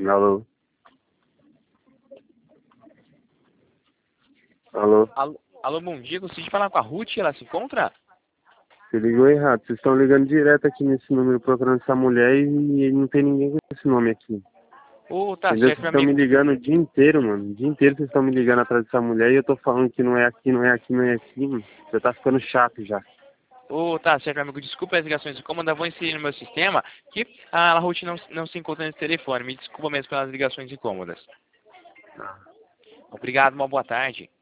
Alô? Alô? Alô, bom dia. Gostaria de falar com a Ruth. Ela se encontra? Você ligou errado. Vocês estão ligando direto aqui nesse número procurando essa mulher e não tem ninguém com esse nome aqui. Tá Entendeu? certo, Vocês meu estão me amigo. ligando o dia inteiro, mano. O dia inteiro vocês estão me ligando atrás dessa mulher e eu tô falando que não é aqui, não é aqui, não é aqui, mano. Já tá ficando chato já. Tá certo, meu amigo. Desculpa as ligações incômodas. Vou inserir no meu sistema que a Ruth não se encontra nesse telefone. Me desculpa mesmo pelas ligações incômodas. Obrigado, uma boa tarde.